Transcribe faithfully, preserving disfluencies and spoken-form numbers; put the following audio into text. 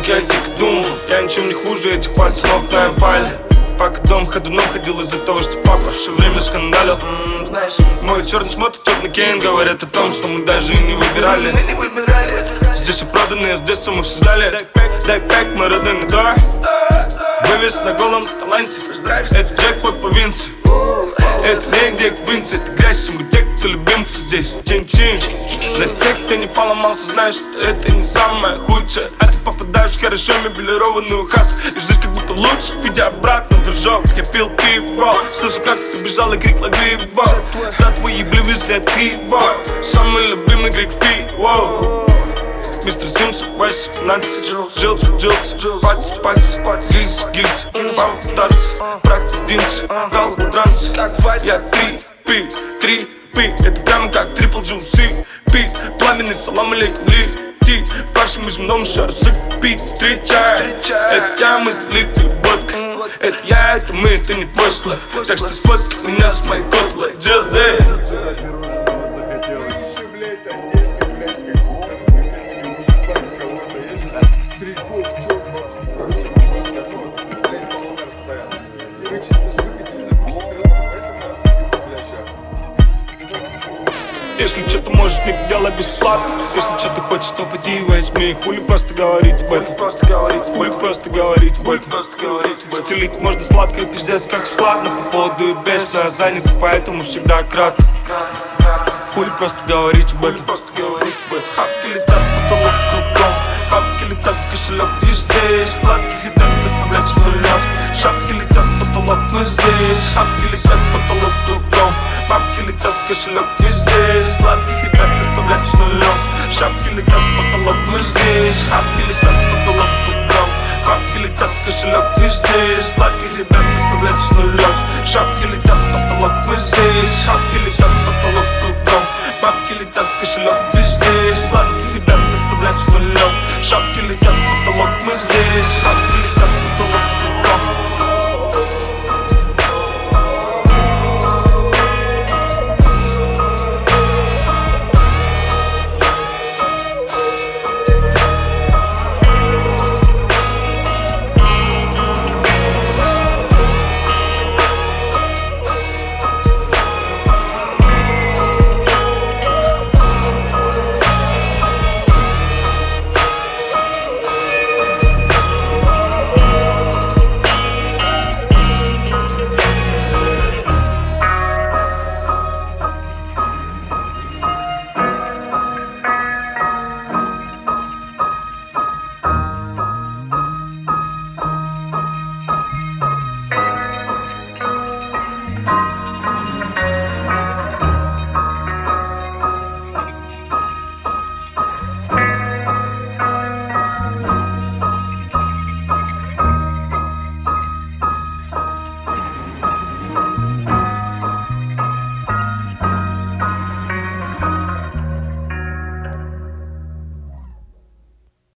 как я дико думал. Я ничем не хуже этих пальцев ног на пале. Пока дом ходуном ходил из-за того, что папа все время скандалил. mm, Знаешь, мой черный шмот и черный кейн говорят о том, что мы даже и не выбирали. Мы не выбирали. Здесь все проданные, с детства мы все ждали. Дай пэк, дай пэк, мы родные, да. Вывес на голом таланте. Это джекпот по Винце. Это негде квинцы, это грязь, всему те, кто любимцы здесь. Чин-чин. За тех, кто не поломался, знаешь, что это не самое худшее. А ты попадаешь в хорошо мебелированную хату и жизнь как будто лучше, видя обратно, дружок. Я пил пиво, слышал, как ты бежал и крик лови его. За твой ебливый взгляд криво. Самый любимый крик в пиво. Мистер Симс, Вайс, Нанси, Джилс, Джилс, Патис, Патис, Гильс, Гильс, Бам, Дартс, Практик, Динс, Гал, Транс. Я три пи, три пи, это прямо как трипл джуси. Пит, пламенный, салам алейкум, лети. Павшим земном шарсык, пит, встречай. Это я, мы слитый водкой. Это я, это мы, это не пошло. Так что сфоткай меня с моей котлой, Джозе. Если что-то можешь, не делай бесплатно. Если что-то хочешь, то поди и возьми. Хули просто говорить об этом. Хули просто говорить об этом. Стелить можно сладко и пиздец как складно. По поводу и без, но я занят, поэтому всегда кратко. Хули просто говорить об этом. Хапки летят, потолок кругом. Бабки летят, кошелек не здесь. Сладких ребят доставлять с нулем. Шапки летят, потолок мы здесь. Хапки летят, потолок кругом. Бабки летят, кошелек не здесь. Сладких ребят доставлять с нулем. Шапки летят, потолок мы здесь. Хапки летят, потолок кругом. Бабки летят, кошелек не здесь. Сладких ребят доставлять с нулем. Шапки летят, потолок мы здесь.